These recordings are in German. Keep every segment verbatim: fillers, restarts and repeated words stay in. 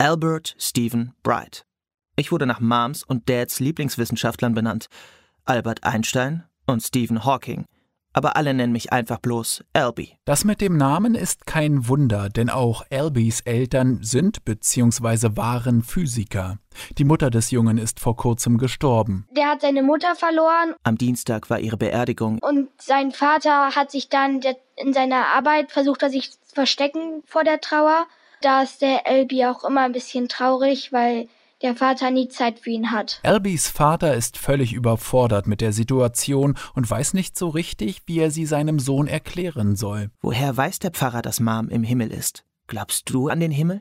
Albert Stephen Bright. Ich wurde nach Moms und Dads Lieblingswissenschaftlern benannt. Albert Einstein und Stephen Hawking. Aber alle nennen mich einfach bloß Albie. Das mit dem Namen ist kein Wunder, denn auch Albies Eltern sind bzw. waren Physiker. Die Mutter des Jungen ist vor kurzem gestorben. Der hat seine Mutter verloren. Am Dienstag war ihre Beerdigung. Und sein Vater hat sich dann in seiner Arbeit versucht, er sich zu verstecken vor der Trauer. Da ist der Albie auch immer ein bisschen traurig, weil der Vater nie Zeit für ihn hat. Albies Vater ist völlig überfordert mit der Situation und weiß nicht so richtig, wie er sie seinem Sohn erklären soll. Woher weiß der Pfarrer, dass Mom im Himmel ist? Glaubst du an den Himmel?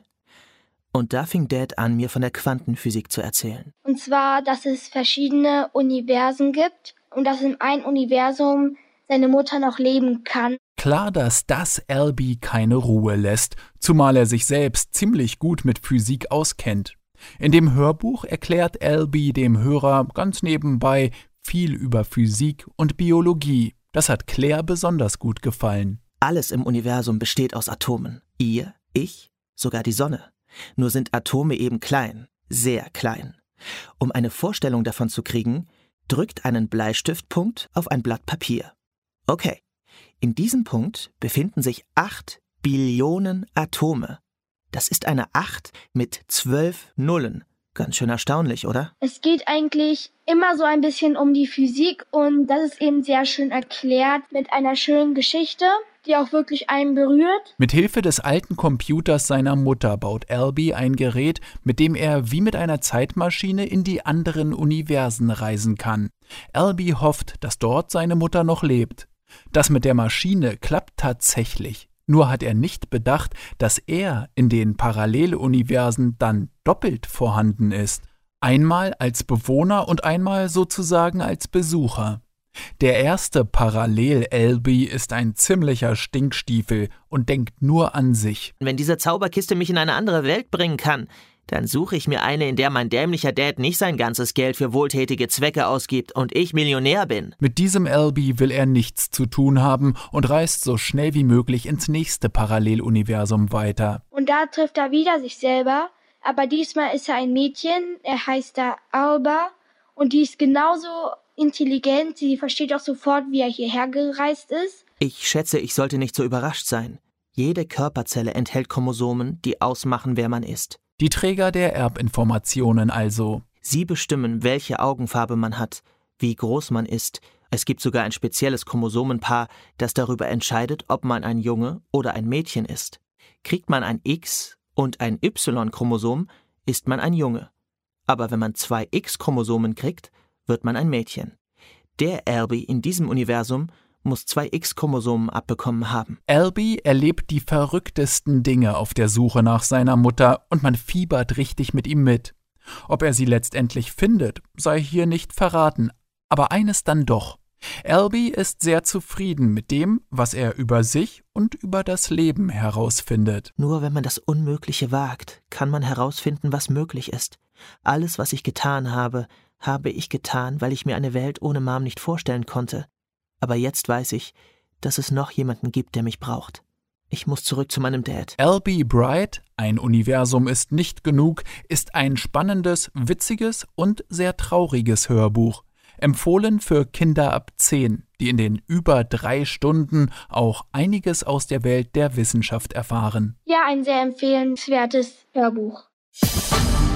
Und da fing Dad an, mir von der Quantenphysik zu erzählen. Und zwar, dass es verschiedene Universen gibt und dass in einem Universum seine Mutter noch leben kann. Klar, dass das Albie keine Ruhe lässt, zumal er sich selbst ziemlich gut mit Physik auskennt. In dem Hörbuch erklärt Albie dem Hörer ganz nebenbei viel über Physik und Biologie. Das hat Claire besonders gut gefallen. Alles im Universum besteht aus Atomen. Ihr, ich, sogar die Sonne. Nur sind Atome eben klein, sehr klein. Um eine Vorstellung davon zu kriegen, drückt einen Bleistiftpunkt auf ein Blatt Papier. Okay, in diesem Punkt befinden sich acht Billionen Atome. Das ist eine acht mit zwölf Nullen. Ganz schön erstaunlich, oder? Es geht eigentlich immer so ein bisschen um die Physik und das ist eben sehr schön erklärt mit einer schönen Geschichte, die auch wirklich einen berührt. Mit Hilfe des alten Computers seiner Mutter baut Albie ein Gerät, mit dem er wie mit einer Zeitmaschine in die anderen Universen reisen kann. Albie hofft, dass dort seine Mutter noch lebt. Das mit der Maschine klappt tatsächlich. Nur hat er nicht bedacht, dass er in den Paralleluniversen dann doppelt vorhanden ist. Einmal als Bewohner und einmal sozusagen als Besucher. Der erste Parallel-Albie ist ein ziemlicher Stinkstiefel und denkt nur an sich. Wenn diese Zauberkiste mich in eine andere Welt bringen kann, dann suche ich mir eine, in der mein dämlicher Dad nicht sein ganzes Geld für wohltätige Zwecke ausgibt und ich Millionär bin. Mit diesem Albie will er nichts zu tun haben und reist so schnell wie möglich ins nächste Paralleluniversum weiter. Und da trifft er wieder sich selber, aber diesmal ist er ein Mädchen, er heißt da Alba und die ist genauso intelligent, sie versteht auch sofort, wie er hierher gereist ist. Ich schätze, ich sollte nicht so überrascht sein. Jede Körperzelle enthält Chromosomen, die ausmachen, wer man ist. Die Träger der Erbinformationen also. Sie bestimmen, welche Augenfarbe man hat, wie groß man ist. Es gibt sogar ein spezielles Chromosomenpaar, das darüber entscheidet, ob man ein Junge oder ein Mädchen ist. Kriegt man ein X- und ein Y-Chromosom, ist man ein Junge. Aber wenn man zwei X-Chromosomen kriegt, wird man ein Mädchen. Der Albie in diesem Universum muss zwei X-Chromosomen abbekommen haben. Albie erlebt die verrücktesten Dinge auf der Suche nach seiner Mutter und man fiebert richtig mit ihm mit. Ob er sie letztendlich findet, sei hier nicht verraten, aber eines dann doch. Albie ist sehr zufrieden mit dem, was er über sich und über das Leben herausfindet. Nur wenn man das Unmögliche wagt, kann man herausfinden, was möglich ist. Alles, was ich getan habe, habe ich getan, weil ich mir eine Welt ohne Mom nicht vorstellen konnte. Aber jetzt weiß ich, dass es noch jemanden gibt, der mich braucht. Ich muss zurück zu meinem Dad. Albie Bright, ein Universum ist nicht genug, ist ein spannendes, witziges und sehr trauriges Hörbuch. Empfohlen für Kinder ab zehn, die in den über drei Stunden auch einiges aus der Welt der Wissenschaft erfahren. Ja, ein sehr empfehlenswertes Hörbuch.